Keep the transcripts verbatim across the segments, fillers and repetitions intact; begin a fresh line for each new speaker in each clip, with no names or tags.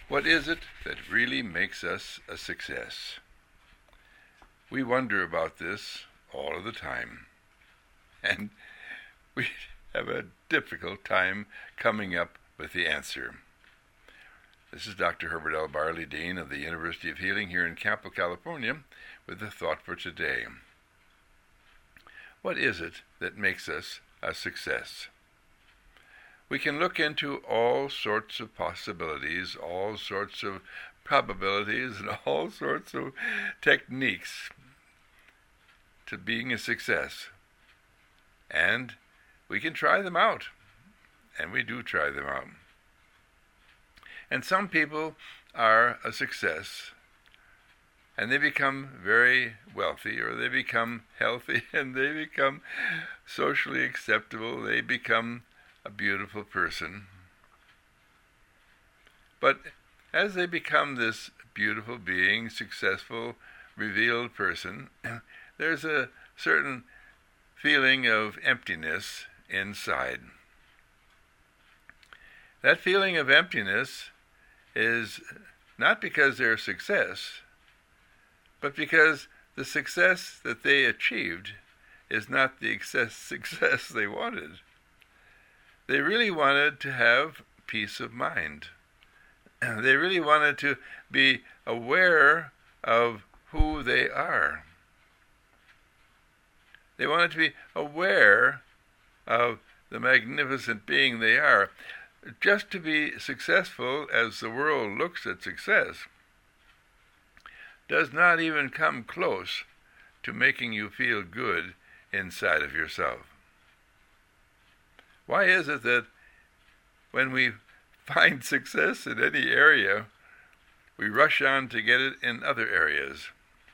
What is it that really makes us a success? We wonder about this all of the time, and we have a difficult time coming up with the answer. This is Doctor Herbert L. Barley, Dean of the University of Healing here in Campo, California, with a thought for today. What is it that makes us a success? We can look into all sorts of possibilities, all sorts of probabilities, and all sorts of techniques to being a success. And we can try them out, and we do try them out. And some people are a success, and they become very wealthy, or they become healthy, and they become socially acceptable, they become a beautiful person. But as they become this beautiful being, successful, revealed person, there's a certain feeling of emptiness inside. That feeling of emptiness is not because they're a success, but because the success that they achieved is not the success they wanted. They really wanted to have peace of mind. They really wanted to be aware of who they are. They wanted to be aware of the magnificent being they are. Just to be successful as the world looks at success does not even come close to making you feel good inside of yourself. Why is it that when we find success in any area, we rush on to get it in other areas?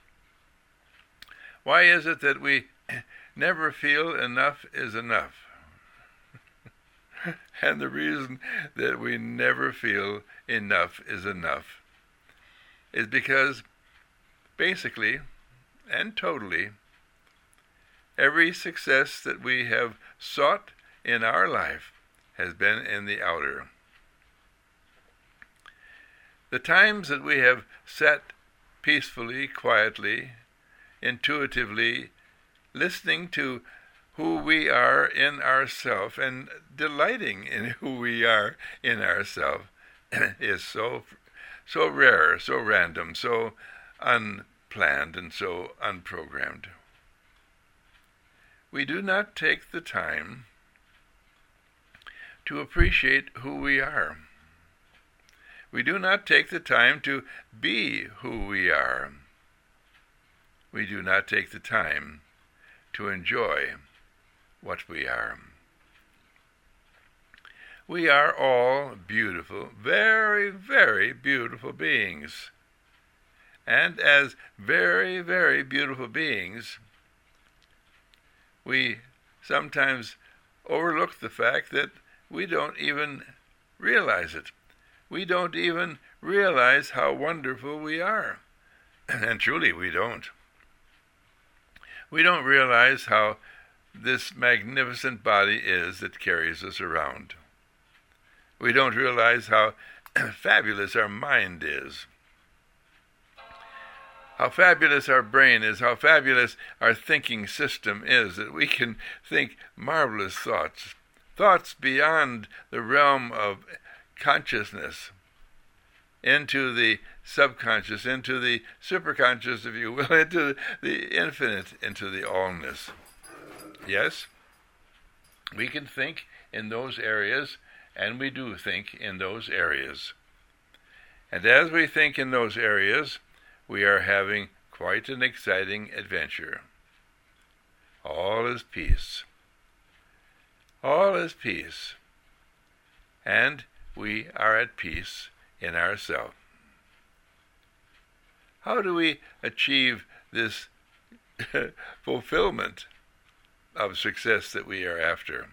Why is it that we never feel enough is enough? And the reason that we never feel enough is enough is because basically and totally every success that we have sought in our life has been in the outer. The times that we have sat peacefully, quietly, intuitively, listening to who we are in ourself and delighting in who we are in ourself is so so rare, so random, so unplanned, and so unprogrammed. We do not take the time to appreciate who we are. We do not take the time to be who we are. We do not take the time to enjoy what we are. We are all beautiful, very, very beautiful beings. And as very, very beautiful beings, we sometimes overlook the fact that we don't even realize it. We don't even realize how wonderful we are. And truly, we don't. We don't realize how this magnificent body is that carries us around. We don't realize how fabulous our mind is, how fabulous our brain is, how fabulous our thinking system is, that we can think marvelous thoughts, thoughts beyond the realm of consciousness, into the subconscious, into the superconscious, if you will, into the infinite, into the allness. Yes, we can think in those areas, and we do think in those areas. And as we think in those areas, we are having quite an exciting adventure. All is peace. All is peace. And we are at peace in ourselves. How do we achieve this fulfillment of success that we are after?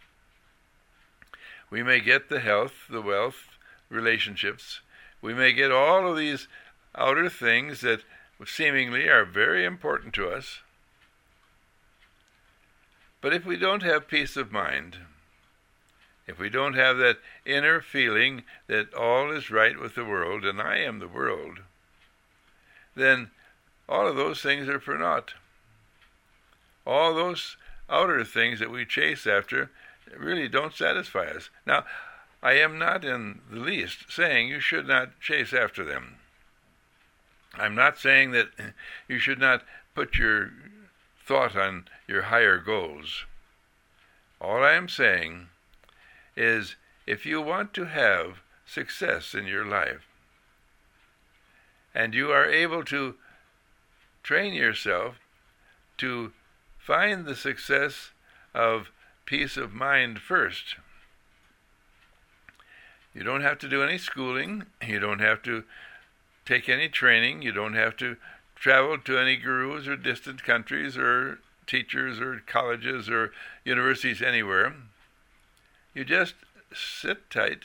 We may get the health, the wealth, relationships. We may get all of these outer things that seemingly are very important to us. But if we don't have peace of mind, if we don't have that inner feeling that all is right with the world and I am the world, then all of those things are for naught. All those outer things that we chase after really don't satisfy us. Now, I am not in the least saying you should not chase after them. I'm not saying that you should not put your thought on your higher goals. All I am saying is if you want to have success in your life, and you are able to train yourself to find the success of peace of mind first. You don't have to do any schooling. You don't have to take any training. You don't have to travel to any gurus or distant countries or teachers or colleges or universities anywhere. You just sit tight,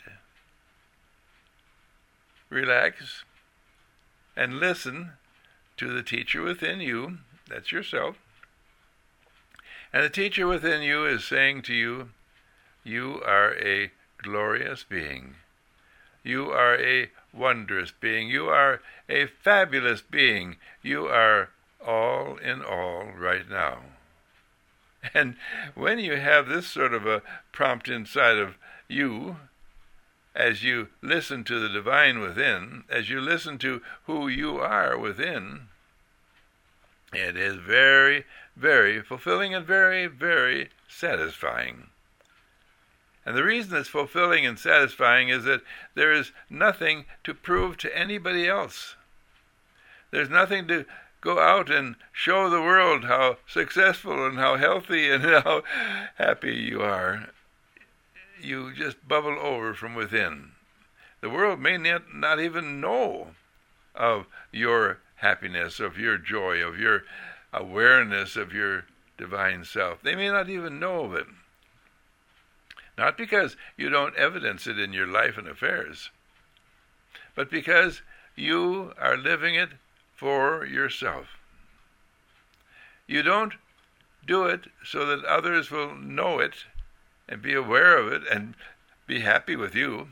relax, and listen to the teacher within you. That's yourself. And the teacher within you is saying to you, you are a glorious being. You are a wondrous being. You are a fabulous being. You are all in all right now. And when you have this sort of a prompt inside of you, as you listen to the divine within, as you listen to who you are within, it is very, very fulfilling and very, very satisfying. And the reason it's fulfilling and satisfying is that there is nothing to prove to anybody else. There's nothing to go out and show the world how successful and how healthy and how happy you are. You just bubble over from within. The world may not, not even know of your happiness, of your joy, of your awareness of your divine self. They may not even know of it. Not because you don't evidence it in your life and affairs, but because you are living it for yourself. You don't do it so that others will know it and be aware of it and be happy with you.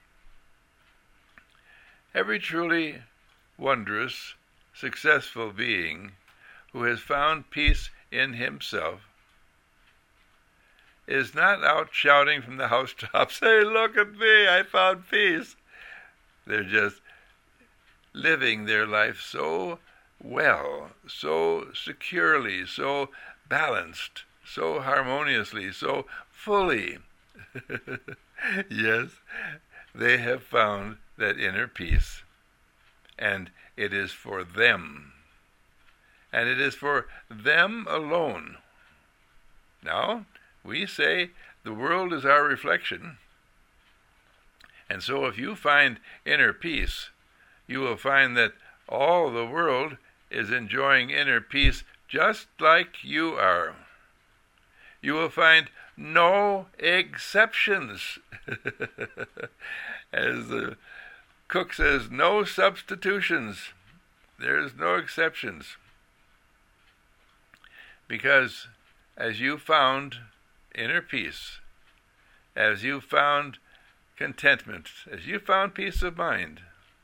Every truly wondrous, successful being who has found peace in himself is not out shouting from the housetops, hey, look at me, I found peace. They're just living their life so well, so securely, so balanced, so harmoniously, so fully. Yes, they have found that inner peace, and it is for them, and it is for them alone. Now, we say the world is our reflection, and so if you find inner peace, you will find that all the world is enjoying inner peace just like you are. You will find no exceptions. As the cook says, no substitutions. There's no exceptions. Because as you found inner peace, as you found contentment, as you found peace of mind,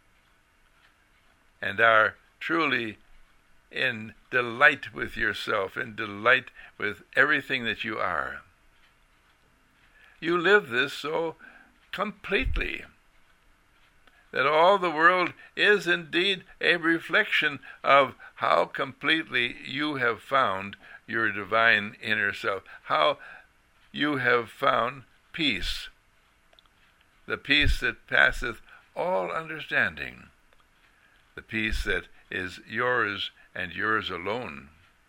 and are truly in delight with yourself, in delight with everything that you are, you live this so completely that all the world is indeed a reflection of how completely you have found your divine inner self, how you have found peace, the peace that passeth all understanding, the peace that is yours and yours alone.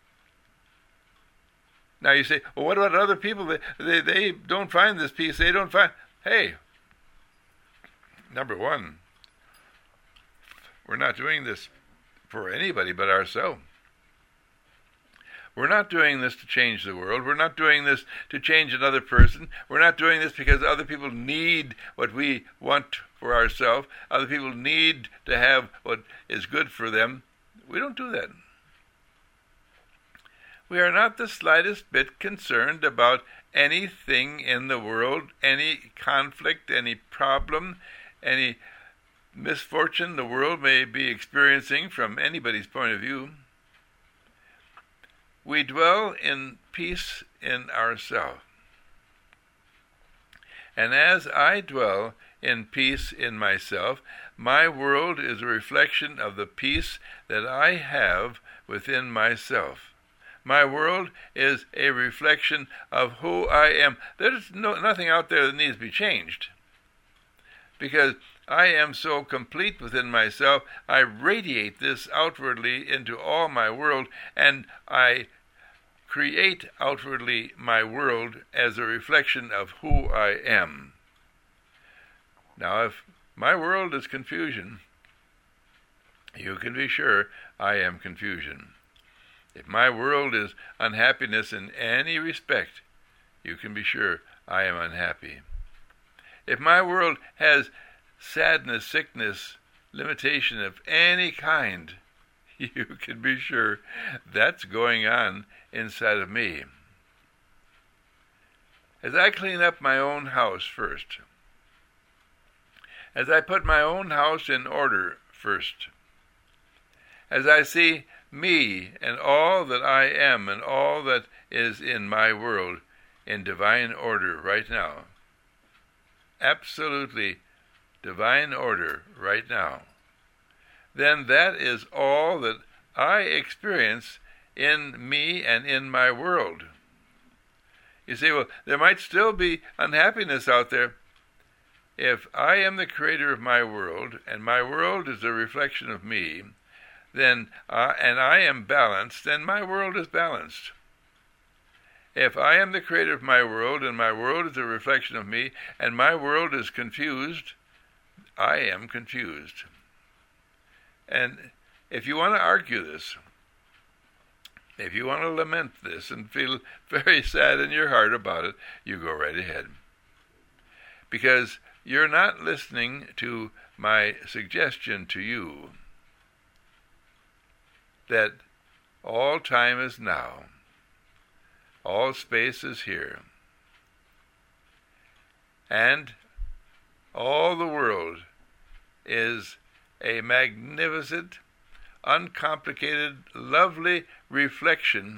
Now you say, well, what about other people? They, they, they don't find this peace. They don't find... Hey, number one, we're not doing this for anybody but ourselves. We're not doing this to change the world. We're not doing this to change another person. We're not doing this because other people need what we want for ourselves. Other people need to have what is good for them. We don't do that. We are not the slightest bit concerned about anything in the world, any conflict, any problem, any misfortune the world may be experiencing from anybody's point of view. We dwell in peace in ourselves. And as I dwell in peace in myself, my world is a reflection of the peace that I have within myself. My world is a reflection of who I am. There's no, nothing out there that needs to be changed, because I am so complete within myself. I radiate this outwardly into all my world, and I create outwardly my world as a reflection of who I am. Now, if my world is confusion, you can be sure I am confusion. If my world is unhappiness in any respect, you can be sure I am unhappy. If my world has sadness, sickness, limitation of any kind, you can be sure that's going on inside of me. As I clean up my own house first, as I put my own house in order first, as I see me and all that I am and all that is in my world in divine order right now, absolutely divine order right now, then that is all that I experience in me and in my world. You say, well, there might still be unhappiness out there. If I am the creator of my world, and my world is a reflection of me, then uh, and I am balanced, then my world is balanced. If I am the creator of my world, and my world is a reflection of me, and my world is confused, I am confused. And if you want to argue this, if you want to lament this and feel very sad in your heart about it, you go right ahead. Because you're not listening to my suggestion to you that all time is now, all space is here, and all the world is a magnificent, uncomplicated, lovely reflection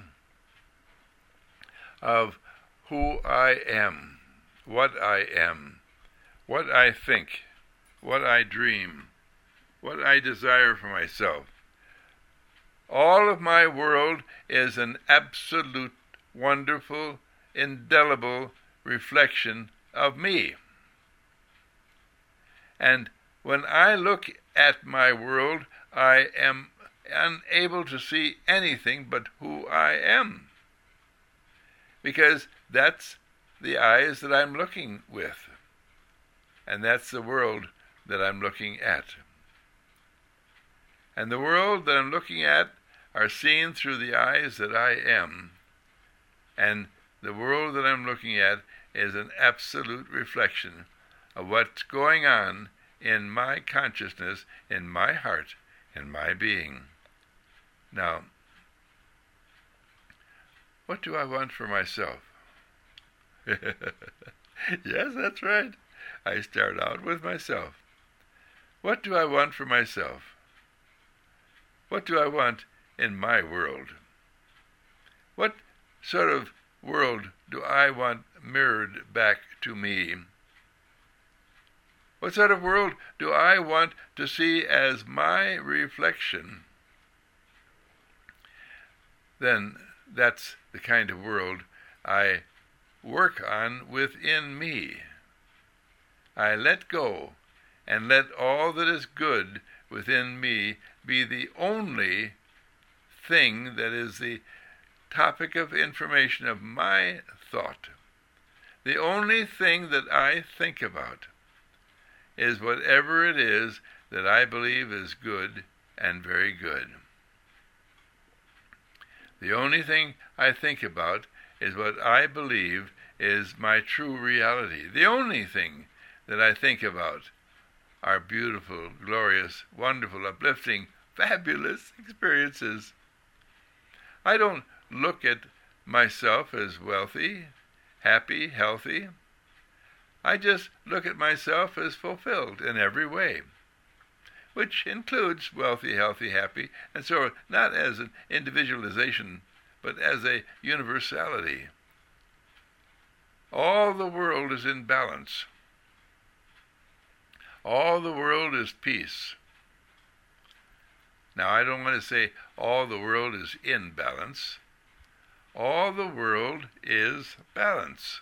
of who I am, what I am, what I think, what I dream, what I desire for myself. All of my world is an absolute, wonderful, indelible reflection of me. And when I look at my world, I am unable to see anything but who I am, because that's the eyes that I'm looking with, and that's the world that I'm looking at. And the world that I'm looking at are seen through the eyes that I am, and the world that I'm looking at is an absolute reflection of what's going on in my consciousness, in my heart, in my being. Now, what do I want for myself? Yes, that's right. I start out with myself. What do I want for myself? What do I want in my world? What sort of world do I want mirrored back to me? What sort of world do I want to see as my reflection? Then that's the kind of world I work on within me. I let go and let all that is good within me be the only thing that is the topic of information of my thought. The only thing that I think about is whatever it is that I believe is good and very good. The only thing I think about is what I believe is my true reality. The only thing that I think about are beautiful, glorious, wonderful, uplifting, fabulous experiences. I don't look at myself as wealthy, happy, healthy, I just look at myself as fulfilled in every way, which includes wealthy, healthy, happy, and so not as an individualization, but as a universality. All the world is in balance. All the world is peace. Now, I don't want to say all the world is in balance. All the world is balance.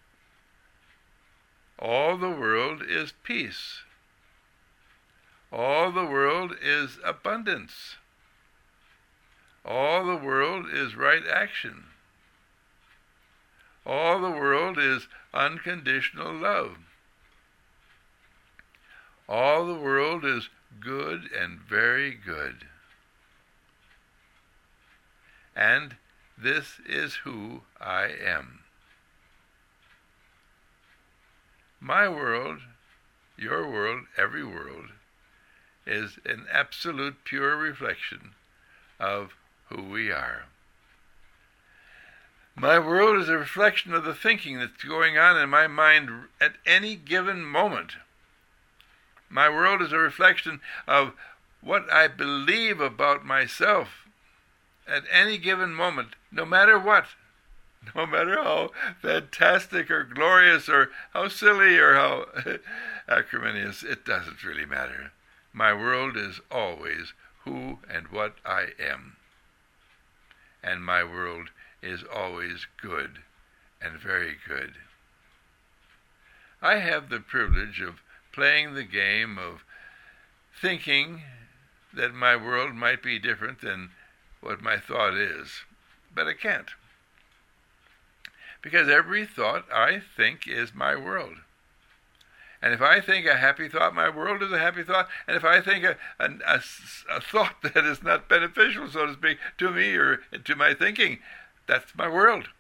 All the world is peace. All the world is abundance. All the world is right action. All the world is unconditional love. All the world is good and very good. And this is who I am. My world, your world, every world, is an absolute pure reflection of who we are. My world is a reflection of the thinking that's going on in my mind at any given moment. My world is a reflection of what I believe about myself at any given moment, no matter what. No matter how fantastic or glorious or how silly or how acrimonious, it doesn't really matter. My world is always who and what I am. And my world is always good and very good. I have the privilege of playing the game of thinking that my world might be different than what my thought is, but I can't. Because every thought I think is my world. And if I think a happy thought, my world is a happy thought. And if I think a, a, a, a thought that is not beneficial, so to speak, to me or to my thinking, that's my world.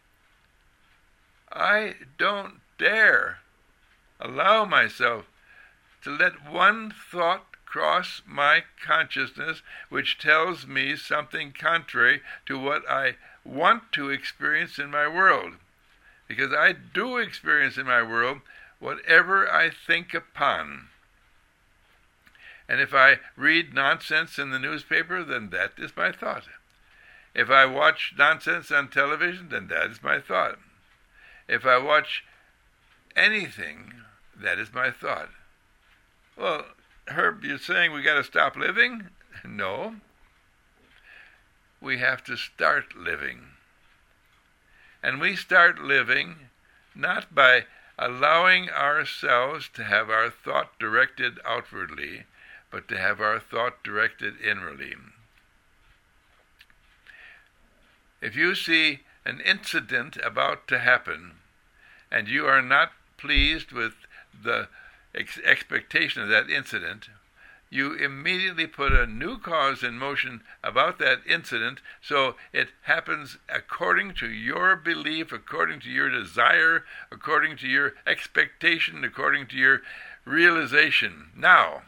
I don't dare allow myself to let one thought cross my consciousness which tells me something contrary to what I want to experience in my world. Because I do experience in my world whatever I think upon. And if I read nonsense in the newspaper, then that is my thought. If I watch nonsense on television, then that is my thought. If I watch anything, that is my thought. Well, Herb, you're saying we got to stop living? No. We have to start living. And we start living not by allowing ourselves to have our thought directed outwardly, but to have our thought directed inwardly. If you see an incident about to happen, and you are not pleased with the ex- expectation of that incident, you immediately put a new cause in motion about that incident, so it happens according to your belief, according to your desire, according to your expectation, according to your realization. Now,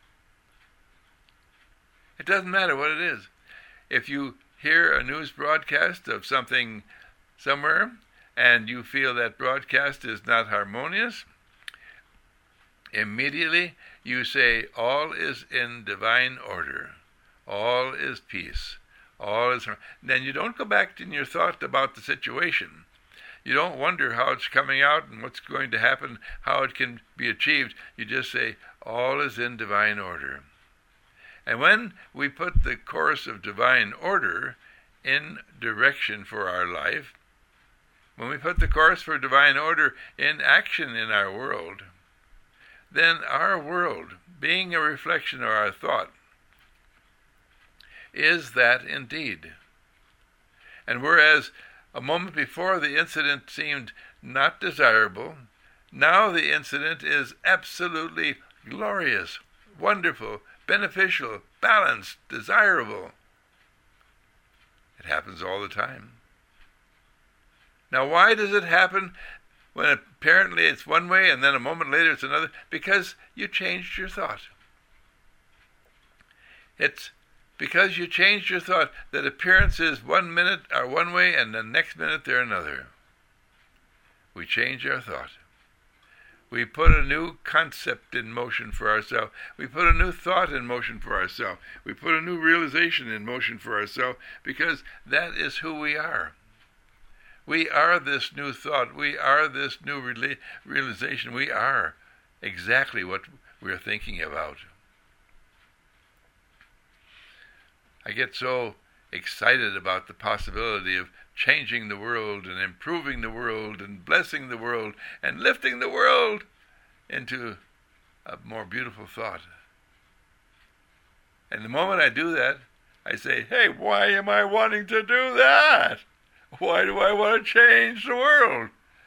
it doesn't matter what it is. If you hear a news broadcast of something somewhere, and you feel that broadcast is not harmonious, immediately you say, all is in divine order. All is peace. All is... Then you don't go back in your thought about the situation. You don't wonder how it's coming out and what's going to happen, how it can be achieved. You just say, all is in divine order. And when we put the course of divine order in direction for our life, when we put the course for divine order in action in our world, then our world, being a reflection of our thought, is that indeed. And whereas a moment before the incident seemed not desirable, now the incident is absolutely glorious, wonderful, beneficial, balanced, desirable. It happens all the time. Now, why does it happen when apparently it's one way and then a moment later it's another? Because you changed your thought. It's because you changed your thought that appearances one minute are one way and the next minute they're another. we change our thought. We put a new concept in motion for ourselves. We put a new thought in motion for ourselves. We put a new realization in motion for ourselves, because that is who we are. We are this new thought. We are this new reala- realization. We are exactly what we're thinking about. I get so excited about the possibility of changing the world and improving the world and blessing the world and lifting the world into a more beautiful thought. And the moment I do that, I say, hey, why am I wanting to do that? Why do I want to change the world?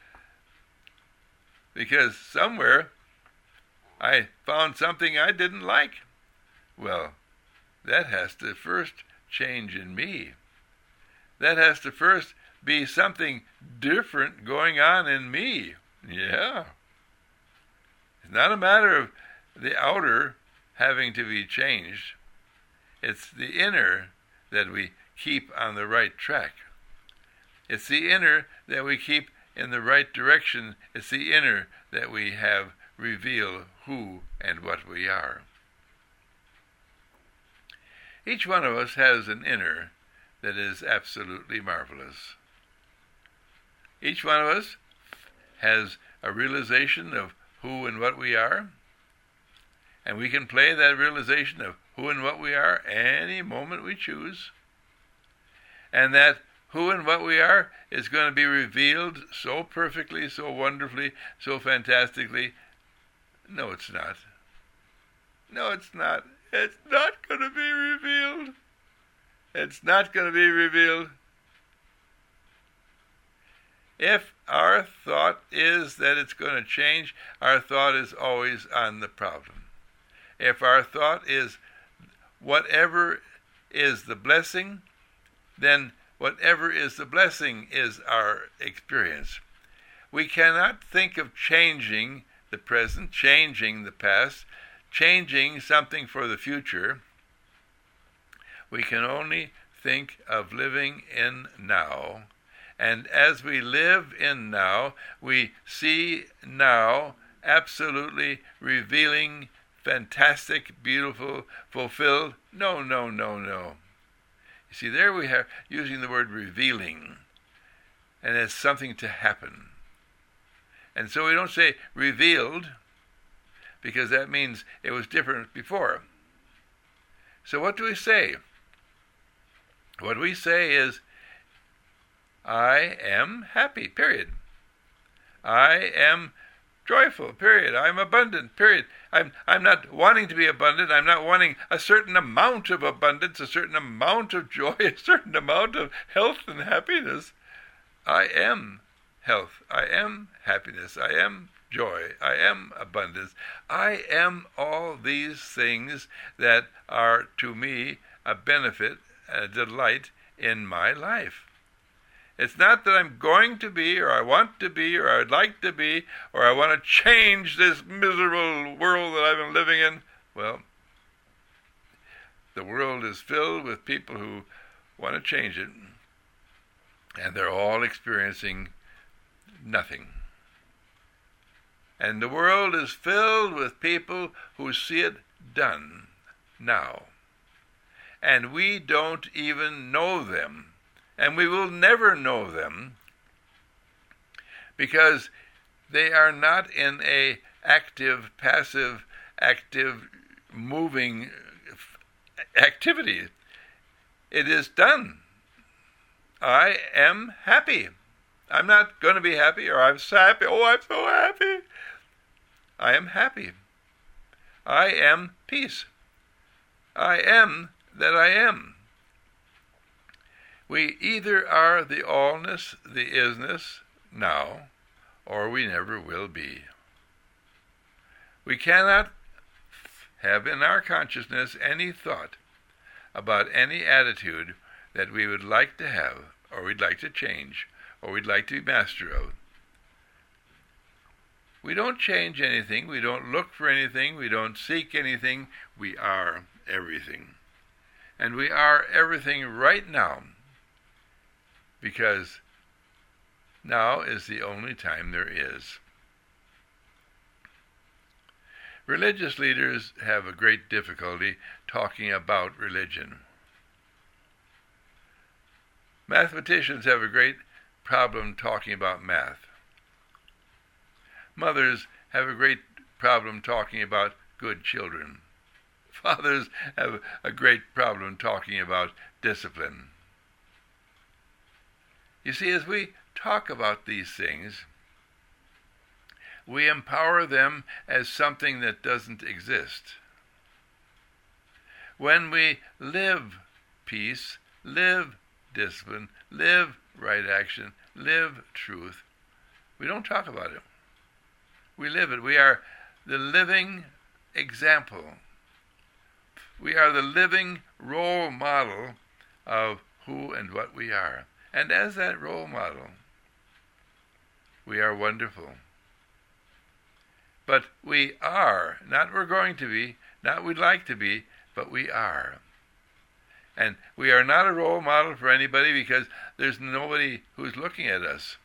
Because somewhere I found something I didn't like. Well, that has to first change in me. That has to first be something different going on in me. Yeah. It's not a matter of the outer having to be changed. It's the inner that we keep on the right track. It's the inner that we keep in the right direction. It's the inner that we have reveal who and what we are. Each one of us has an inner that is absolutely marvelous. Each one of us has a realization of who and what we are, and we can play that realization of who and what we are any moment we choose. And that who and what we are is going to be revealed so perfectly, so wonderfully, so fantastically. No, it's not. No, it's not. It's not going to be revealed. It's not going to be revealed. If our thought is that it's going to change, our thought is always on the problem. If our thought is whatever is the blessing, then whatever is the blessing is our experience. We cannot think of changing the present, changing the past, changing something for the future. We can only think of living in now. And as we live in now, we see now absolutely revealing, fantastic, beautiful, fulfilled. No, no, no, no. You see, there we have using the word revealing, and it's something to happen. And so we don't say revealed, because that means it was different before. So what do we say? What we say is, I am happy, period. I am joyful, period. I'm abundant, period. I'm I'm not wanting to be abundant. I'm not wanting a certain amount of abundance, a certain amount of joy, a certain amount of health and happiness. I am health. I am happiness. I am joy. I am abundance. I am all these things that are to me a benefit, a delight in my life. It's not that I'm going to be, or I want to be, or I'd like to be, or I want to change this miserable world that I've been living in. Well, the world is filled with people who want to change it, and they're all experiencing nothing. And the world is filled with people who see it done now. And we don't even know them. And we will never know them, because they are not in a active, passive, active, moving activity. It is done. I am happy. I'm not going to be happy, or I'm so happy. Oh, I'm so happy. I am happy. I am peace. I am that I am. We either are the allness, the isness, now, or we never will be. We cannot have in our consciousness any thought about any attitude that we would like to have, or we'd like to change, or we'd like to be master of. We don't change anything, we don't look for anything, we don't seek anything, we are everything. And we are everything right now, because Now is the only time there is. Religious leaders have a great difficulty talking about religion. Mathematicians have a great problem talking about math. Mothers have a great problem talking about good children. Fathers have a great problem talking about discipline. You see, as we talk about these things, we empower them as something that doesn't exist. When we live peace, live discipline, live right action, live truth, we don't talk about it. We live it. We are the living example. We are the living role model of who and what we are. And as that role model, we are wonderful. But we are, not we're going to be, not we'd like to be, but we are. And we are not a role model for anybody because there's nobody who's looking at us.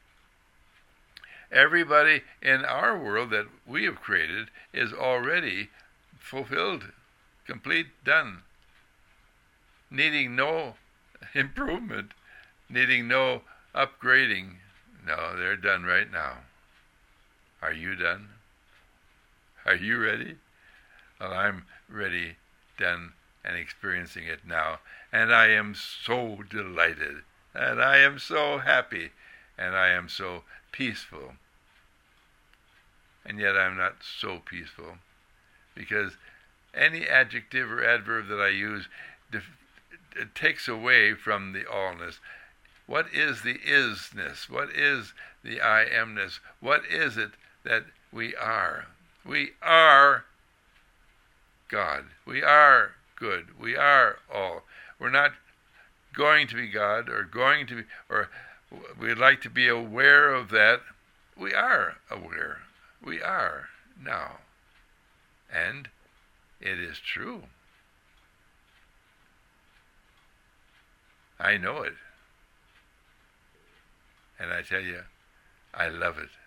Everybody in our world that we have created is already fulfilled, complete, done, needing no improvement, needing no upgrading. No, they're done right now. Are you done? Are you ready? Well, I'm ready, done, and experiencing it now. And I am so delighted, and I am so happy, and I am so peaceful. And yet I'm not so peaceful, because any adjective or adverb that I use, it takes away from the allness. What is the isness? What is the I amness? What is it that we are? We are God. We are good. We are all. We're not going to be God or going to be, or we'd like to be aware of that. We are aware. We are now. And it is true. I know it. And I tell you, I love it.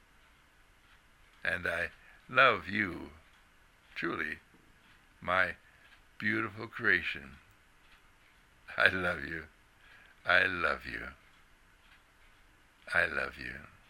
And I love you, truly, my beautiful creation. I love you. I love you. I love you.